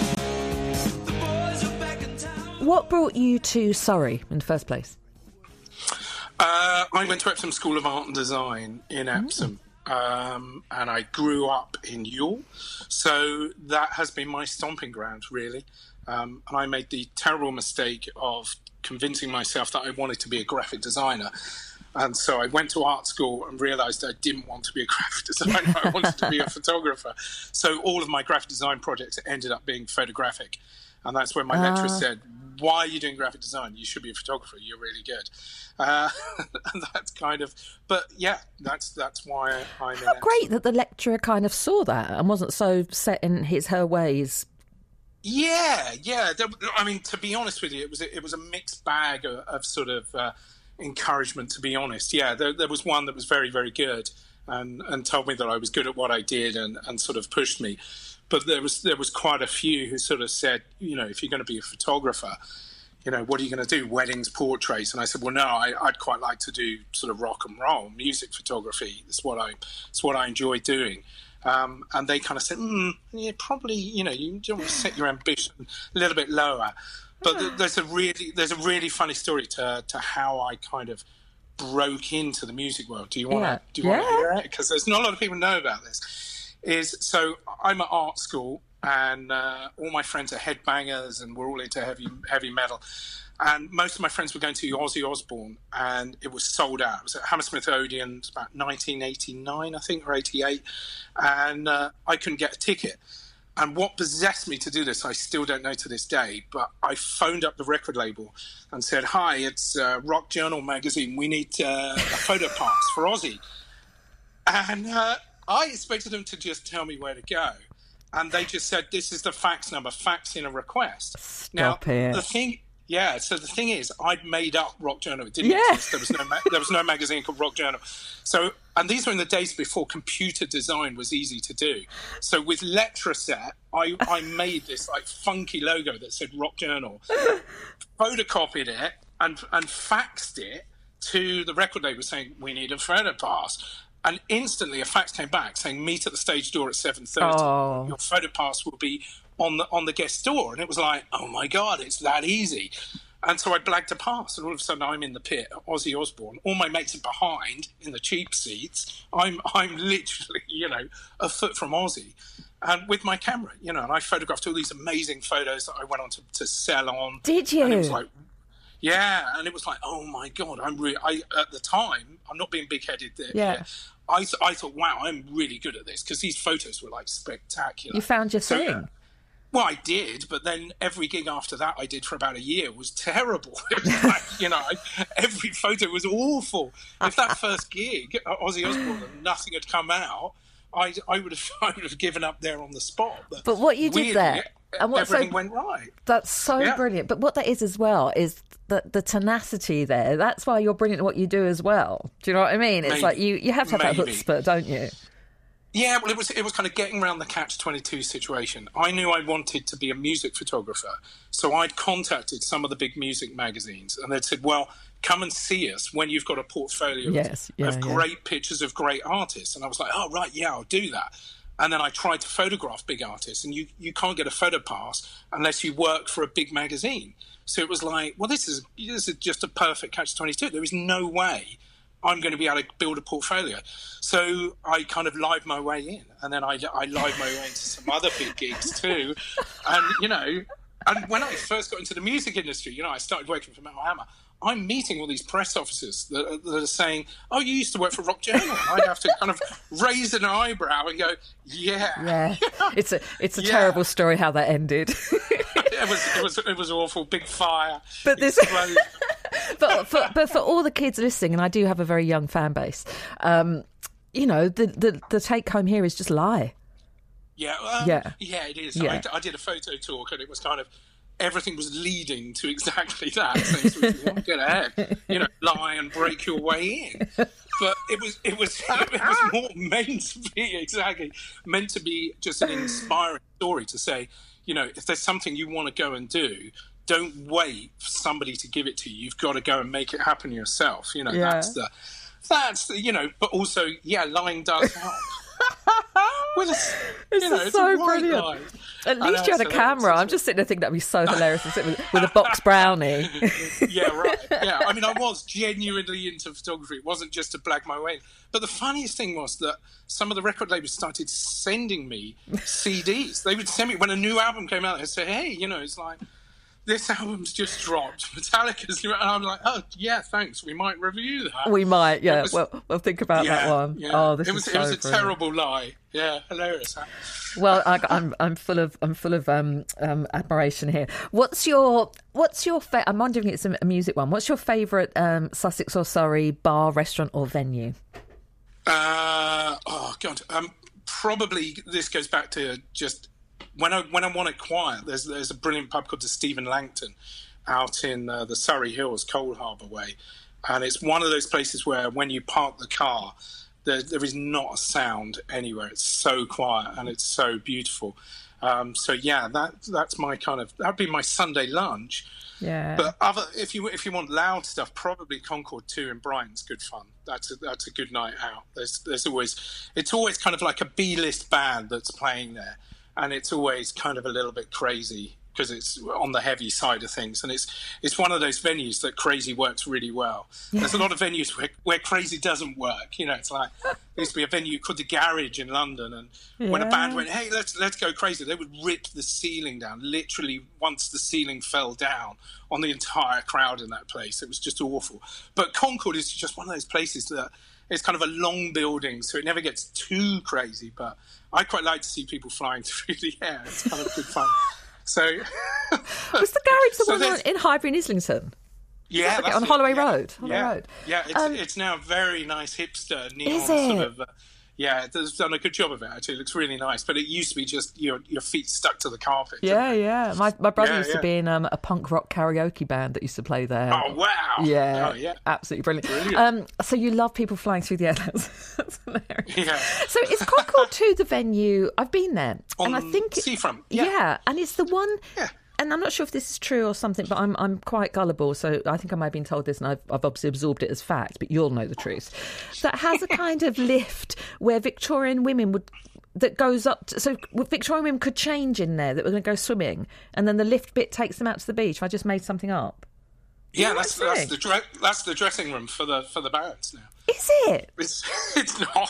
What brought you to Surrey in the first place? Uh, I went to Epsom School of Art and Design in Epsom, mm. um, and I grew up in Ewell, so that has been my stomping ground, really. Um, and I made the terrible mistake of convincing myself that I wanted to be a graphic designer. And so I went to art school and realised I didn't want to be a graphic designer. I wanted to be a photographer. So all of my graphic design projects ended up being photographic. And that's when my uh. lecturer said, why are you doing graphic design? You should be a photographer. You're really good. Uh, and that's kind of, but yeah, that's that's why I'm How in great Epsom. that the lecturer kind of saw that and wasn't so set in his, her ways. Yeah, yeah. I mean, to be honest with you, it was a, it was a mixed bag of, of sort of uh, encouragement, to be honest. Yeah, there, there was one that was very, very good and, and told me that I was good at what I did and, and sort of pushed me. But there was there was quite a few who sort of said, you know, if you're going to be a photographer, you know, what are you going to do? Weddings, portraits? And I said, well, no, I, I'd quite like to do sort of rock and roll, music photography. It's what I it's what I enjoy doing. Um, and they kind of said, mm, yeah, probably, you know, you don't want to set your ambition a little bit lower. But th- there's a really there's a really funny story to to how I kind of broke into the music world. Do you want to Yeah. do you want to Yeah. hear it? Because there's not a lot of people know about this. Is so I'm at art school and uh, all my friends are headbangers and we're all into heavy heavy metal, and most of my friends were going to Ozzy Osbourne and it was sold out. It was at Hammersmith Odeon. It was about nineteen eighty-nine, I think, or eighty-eight, and uh, I couldn't get a ticket. And what possessed me to do this, I still don't know to this day, but I phoned up the record label and said, hi, it's uh, Rock Journal magazine. We need uh, a photo pass for Ozzy. And uh, I expected them to just tell me where to go. And they just said, this is the fax number, fax in a request. Stop now, it. The thing, Yeah, so the thing is, I'd made up Rock Journal. It didn't Yeah. exist. There was no ma- there was no magazine called Rock Journal. So, and these were in the days before computer design was easy to do. So with Letraset, I I made this like funky logo that said Rock Journal, photocopied it and and faxed it to the record label saying we need a photo pass. And instantly a fax came back saying meet at the stage door at seven thirty. Oh. Your photo pass will be on the on the guest door. And it was like, oh my God, it's that easy. And so I blagged a pass, and all of a sudden I'm in the pit at Ozzy Osbourne. All my mates are behind in the cheap seats. I'm I'm literally, you know, a foot from Ozzy, and with my camera, you know, and I photographed all these amazing photos that I went on to, to sell on. Did you? And it was like, yeah, and it was like, oh my God, I'm really. I at the time, I'm not being big-headed there. Yeah. I I thought, wow, I'm really good at this because these photos were like spectacular. You found your So, thing. Well, I did, but then every gig after that I did for about a year was terrible. It was like, you know, I, every photo was awful. If that first gig at Ozzy Osbourne and nothing had come out, I, I would have I would have given up there on the spot. But, But what you did weirdly, there, and what- everything so- went right. That's so Yeah. brilliant. But what that is as well is the, the tenacity there. That's why you're brilliant at what you do as well. Do you know what I mean? It's Maybe. like you, you have to have that Maybe. chutzpah, don't you? Yeah, well, it was it was kind of getting around the catch twenty-two situation. I knew I wanted to be a music photographer, so I'd contacted some of the big music magazines, and they'd said, "Well, come and see us when you've got a portfolio Yes, yeah, of yeah. great pictures of great artists." And I was like, "Oh, right, yeah, I'll do that." And then I tried to photograph big artists, and you, you can't get a photo pass unless you work for a big magazine. So it was like, well, this is this is just a perfect catch twenty-two. There is no way I'm going to be able to build a portfolio. So I kind of live my way in, and then I, I live my way into some other big gigs too. And, you know, and when I first got into the music industry, you know, I started working for Metal Hammer. I'm meeting all these press officers that are, that are saying, oh, you used to work for Rock Journal. And I'd have to kind of raise an eyebrow and go, yeah. Yeah. It's a it's a Yeah. terrible story how that ended. It was, it was it was awful. Big fire. But this- explosion. but for but for all the kids listening, and I do have a very young fan base, um, you know, the, the, the take home here is just lie. Yeah, um, Yeah. yeah, it is. Yeah. I, I did a photo talk, and it was kind of everything was leading to exactly that. So it's like, well, get ahead, you know, lie and break your way in. But it was it was it was more meant to be exactly meant to be just an inspiring story to say, you know, if there's something you want to go and do, don't wait for somebody to give it to you. You've got to go and make it happen yourself. You know, Yeah. that's the that's the, you know. But also, yeah, lying does help. With a, This you know, is it's so a white brilliant. lie. At I least know, you had a so that camera. was- I'm just sitting there thinking that'd be so hilarious to sit with, with a box brownie. Yeah, right. Yeah, I mean, I was genuinely into photography. It wasn't just to blag my way in. But the funniest thing was that some of the record labels started sending me C Ds. They would send me, when a new album came out, they'd say, hey, you know, it's like, this album's just dropped. Metallica's new, and I'm like, oh, yeah, thanks. We might review that. We might, yeah. was- well, we'll think about yeah, that one. yeah. Oh, this it was, is so it was a brilliant. terrible lie. Yeah, hilarious. Well, I, I'm I'm full of I'm full of um, um, admiration here. What's your what's your fa- I'm wondering if it's a, a music one. What's your favourite um, Sussex or Surrey bar, restaurant, or venue? Uh, oh God, um, probably this goes back to just when I when I want it quiet. There's there's a brilliant pub called the Stephen Langton out in uh, the Surrey Hills, Cold Harbour way, and it's one of those places where when you park the car, there there is not a sound anywhere. It's so quiet and it's so beautiful. Um, so yeah, that that's my kind of that'd be my Sunday lunch. Yeah. But other, if you if you want loud stuff, probably Concord two in Brighton's good fun. That's a, that's a good night out. There's there's always it's always kind of like a B-list band that's playing there, and it's always kind of a little bit crazy because it's on the heavy side of things, and it's it's one of those venues that crazy works really well. There's a lot of venues where, where crazy doesn't work. You know, it's like there used to be a venue called the Garage in London, and when a band Yeah. went, hey, let's let's go crazy, they would rip the ceiling down. Literally, once the ceiling fell down on the entire crowd in that place, it was just awful. But Concord is just one of those places that it's kind of a long building, so it never gets too crazy. But I quite like to see people flying through the air. It's kind of good fun. So, Was the garage the So one there's- in Highbury in Islington? yeah, Okay, that's on it, Holloway yeah. Road. Holloway yeah. Road. Yeah, it's, Um, it's now very nice hipster neon Is sort it? of. Uh, Yeah, they've done a good job of it, actually. It looks really nice. But it used to be just your your feet stuck to the carpet. Yeah, yeah. My my brother yeah, used yeah. to be in um, a punk rock karaoke band that used to play there. Oh, wow. Yeah, oh, yeah. Absolutely brilliant. brilliant. Um, so you love people flying through the air. That's, that's hilarious. Yeah. So is Concord two the venue? I've been there. On and I think Seafront. Yeah. yeah. And it's the one... Yeah. And I'm not sure if this is true or something, but I'm I'm quite gullible, so I think I might have been told this, and I've, I've obviously absorbed it as fact, but you'll know the truth. That has a kind of lift where Victorian women would... that goes up... To, so Victorian women could change in there, that were going to go swimming, and then the lift bit takes them out to the beach. I just made something up. Yeah, You know that's what I'm that's the dre- that's the dressing room for the for the barracks now. Is it? It's it's not.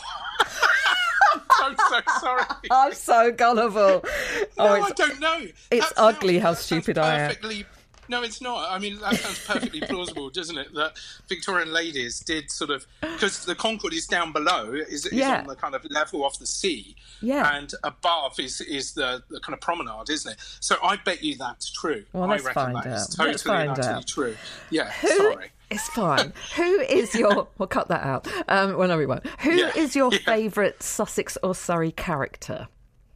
I'm so sorry. I'm so gullible. No, oh, I don't know. It's That ugly sounds- how that sounds stupid I am. perfectly- No, it's not. I mean, that sounds perfectly plausible, doesn't it? That Victorian ladies did sort of... Because the Concord is down below, is, is Yeah. on the kind of level of the sea. Yeah. And above is is the, the kind of promenade, isn't it? So I bet you that's true. Well, I let's reckon find that is out. totally Let's find and utterly out. true. Yeah, Who- sorry. It's fine. Who is your... We'll cut that out. Um, well, no, we won't. Who Yeah, is your yeah. favourite Sussex or Surrey character?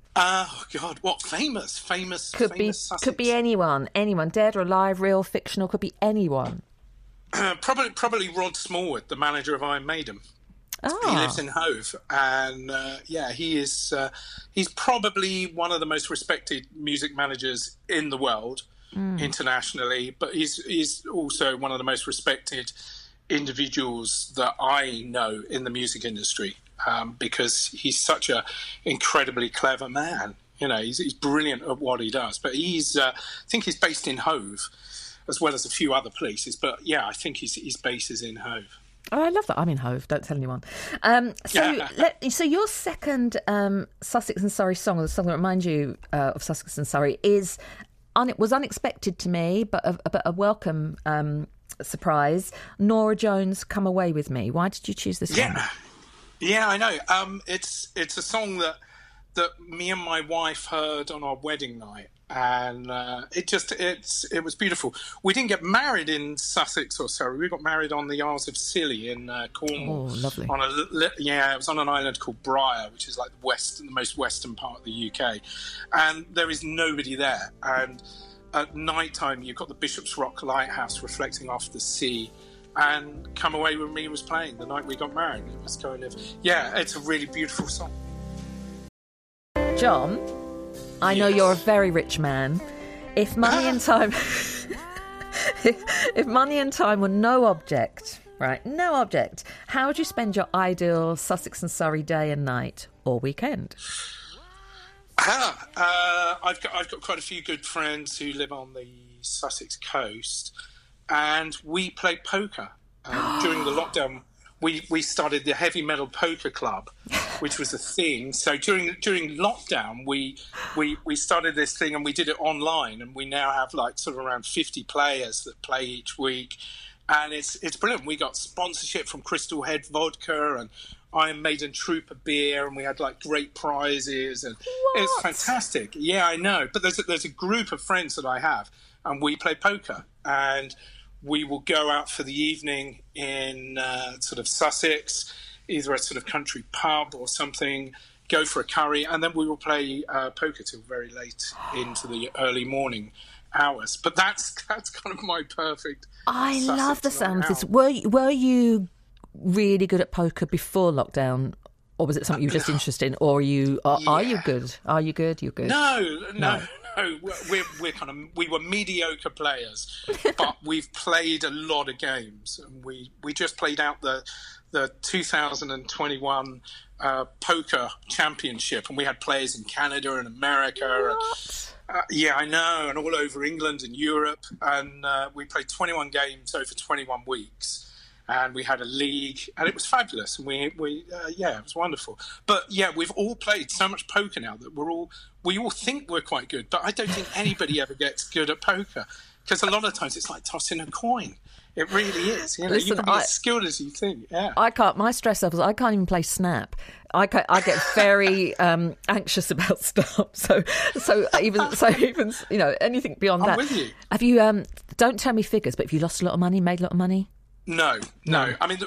Oh, God, what famous, famous, Could be famous Sussex? could be anyone, anyone, dead or alive, real, fictional. Could be anyone. Uh, probably, probably Rod Smallwood, the manager of Iron Maiden. Ah, He lives in Hove, and uh, yeah, he is. Uh, he's probably one of the most respected music managers in the world, Mm. internationally. But he's he's also one of the most respected individuals that I know in the music industry, um, because he's such a incredibly clever man. You know, he's, he's brilliant at what he does. But he's, uh, I think he's based in Hove, as well as a few other places. But yeah, I think his his base is in Hove. Oh, I love that. I'm in Hove. Don't tell anyone. Um, so, Yeah. let, so your second um, Sussex and Surrey song, or the song that reminds you uh, of Sussex and Surrey, is un- was unexpected to me, but a, but a welcome um, surprise. Norah Jones, "Come Away With Me." Why did you choose this Yeah, one? yeah, I know. Um, it's it's a song that that me and my wife heard on our wedding night, and uh, it just it's it was beautiful. We didn't get married in Sussex or Surrey. We got married on the Isles of Scilly in uh, Cornwall. Oh, lovely. On a li- yeah, it was on an island called Briar, which is like the west, the most western part of the U K, and there is nobody there. And at night time, you've got the Bishop's Rock Lighthouse reflecting off the sea. And "Come Away With Me" was playing the night we got married. It was kind of, yeah, it's a really beautiful song. John, I know Yes. you're a very rich man. If money and time, if money and time were no object, right, no object, how would you spend your ideal Sussex and Surrey day and night or weekend? Ah, uh, I've got I've got quite a few good friends who live on the Sussex coast, and we play poker. Um, during the lockdown, we, we started the Heavy Metal Poker Club, which was a thing. So during during lockdown, we we we started this thing, and we did it online, and we now have like sort of around fifty players that play each week, and it's it's brilliant. We got sponsorship from Crystal Head Vodka and Iron Maiden Trooper beer, and we had like great prizes, and it's What? fantastic. Yeah, I know. But there's a, there's a group of friends that I have, and we play poker, and we will go out for the evening in uh, sort of Sussex, either a sort of country pub or something, go for a curry, and then we will play uh, poker till very late into the early morning hours. But that's that's kind of my perfect I Sussex love the night sound of this. out. Were were you really good at poker before lockdown, or was it something you were just interested in? Or are you are, are you Yeah. good? Are you good? You're good. No, no, No. no. We're we're kind of we were mediocre players, but we've played a lot of games, and we, we just played out the the two thousand twenty-one uh, poker championship, and we had players in Canada and America. What? And, uh, yeah, I know, and all over England and Europe, and uh, we played twenty-one games over twenty-one weeks. And we had a league, and it was fabulous. And we, we, uh, yeah, it was wonderful. But yeah, we've all played so much poker now that we're all, we all think we're quite good. But I don't think anybody ever gets good at poker, because a lot of times it's like tossing a coin. It really is. You know, Listen, you can be I- as skilled as you think. Yeah. I can't. My stress levels. I can't even play Snap. I ca I get very um, anxious about stuff. So so even so even you know anything beyond I'm that. with you. Have you? Um, don't tell me figures, but have you lost a lot of money? Made a lot of money? No, no. No. I mean, the,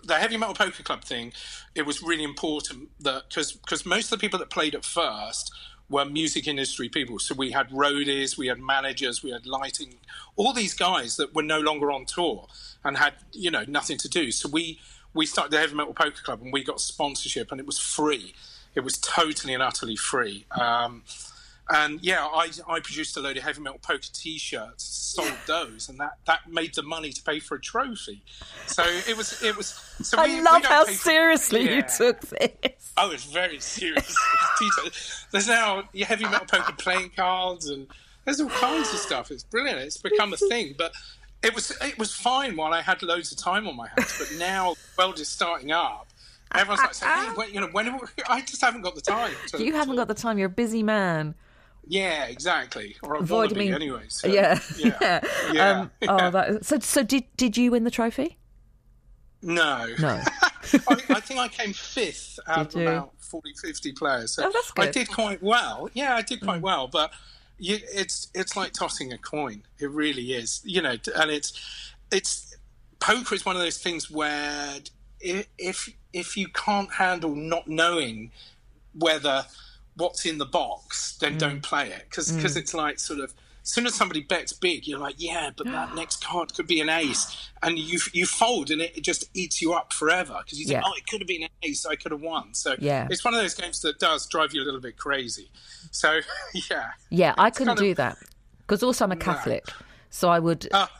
the Heavy Metal Poker Club thing, it was really important that because because most of the people that played at first were music industry people. So we had roadies, we had managers, we had lighting, all these guys that were no longer on tour and had, you know, nothing to do. So we, we started the Heavy Metal Poker Club and we got sponsorship and it was free. It was totally and utterly free. Um, and yeah, I, I produced a load of Heavy Metal Poker T-shirts, sold those, and that, that made the money to pay for a trophy. So it was it was. So I we, love we how for, seriously yeah. you took this. Oh, it's very serious. There's now Heavy Metal Poker playing cards, and there's all kinds of stuff. It's brilliant. It's become a thing, but it was it was fine while I had loads of time on my hands. But now the world is starting up. Everyone's like, saying, hey, when, you know, when I just haven't got the time. To, you haven't to, got the time. You're a busy man. Yeah, exactly. Or I Avoid want to be me. anyway. So, yeah, yeah, yeah. yeah. Um, oh, that, so so did did you win the trophy? No, no. I, I think I came fifth out of about forty, fifty players. So oh, that's good. I did quite well. Yeah, I did quite mm. well, but you, it's it's like tossing a coin. It really is. You know, and it's it's poker is one of those things where if if you can't handle not knowing whether what's in the box, then mm. don't play it because because mm. it's like sort of as soon as somebody bets big, you're like, yeah, but that next card could be an ace, and you you fold and it, it just eats you up forever because you think, yeah. oh, it could have been an ace, I could have won. So yeah. it's one of those games that does drive you a little bit crazy. So yeah, yeah, I couldn't do of, that because also I'm a Catholic. No. So I would, I,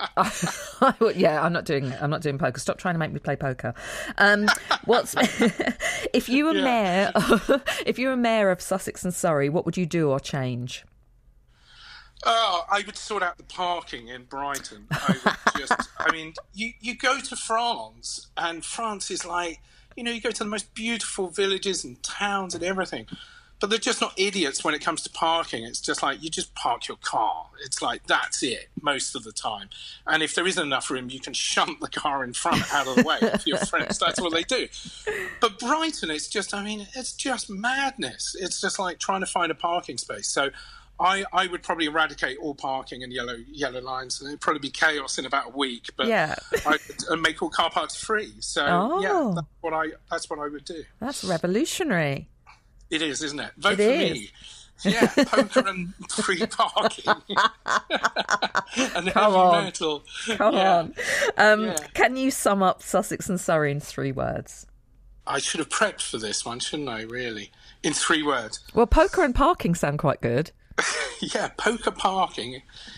I would, yeah. I'm not doing, I'm not doing poker. Stop trying to make me play poker. Um, what's if you were yeah. mayor? Of, if you were mayor of Sussex and Surrey, what would you do or change? Oh, I would sort out the parking in Brighton. I would just, I mean, you you go to France, and France is like, you know, you go to the most beautiful villages and towns and everything. But they're just not idiots when it comes to parking. It's just like you just park your car. It's like that's it most of the time. And if there isn't enough room, you can shunt the car in front out of the way for your friends. That's what they do. But Brighton, it's just, I mean, it's just madness. It's just like trying to find a parking space. So I, I would probably eradicate all parking and yellow yellow lines, and it'd probably be chaos in about a week. But yeah. I would make all car parks free. So oh. yeah, that's what I that's what I would do. That's revolutionary. It is, isn't it? Vote it for is. me. Yeah, poker and free parking. and Come heavy on. metal. Come yeah. on. Um, yeah. Can you sum up Sussex and Surrey in three words? I should have prepped for this one, shouldn't I, really? In three words. Well, poker and parking sound quite good. yeah, poker parking.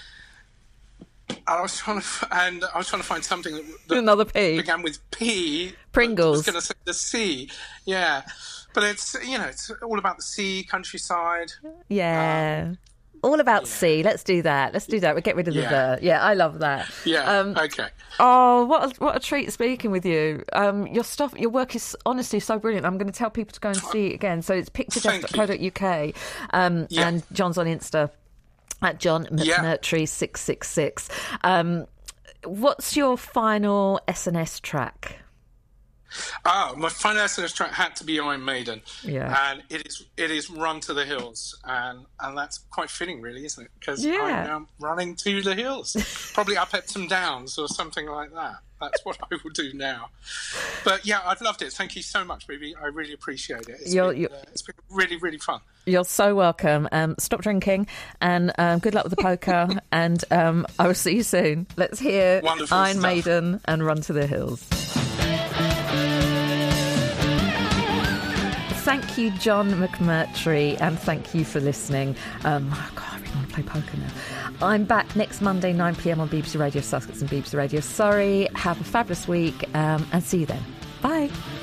I was trying to, and I was trying to find something that, that another P began with P. Pringles. I was going to say the C. Yeah. But it's, you know, it's all about the sea, countryside. Yeah. Um, all about yeah. sea. Let's do that. Let's do that. We'll get rid of yeah. the the. Yeah, I love that. Yeah, um, okay. Oh, what a, what a treat speaking with you. Um, your stuff, your work is honestly so brilliant. I'm going to tell people to go and see it again. So it's picture death dot co dot U K um, yeah. and John's on Insta at John McMurtry six six six. Um, what's your final S N S track? Oh, my final S N S track had to be Iron Maiden, yeah, and it is it is Run to the Hills, and and that's quite fitting, really, isn't it? Because yeah. I'm now running to the hills, probably up Epsom Downs or something like that. That's what I will do now. But yeah, I've loved it. Thank you so much, baby. I really appreciate it. It's, you're, been, you're, uh, it's been really, really fun. You're so welcome. Um, stop drinking, and um, good luck with the poker. and um, I will see you soon. Let's hear Wonderful Iron stuff. Maiden and Run to the Hills. Thank you, John McMurtry, and thank you for listening. Um, oh God, I really want to play poker now. I'm back next Monday, nine p.m. on B B C Radio Sussex and B B C Radio Surrey. Have a fabulous week, um, and see you then. Bye.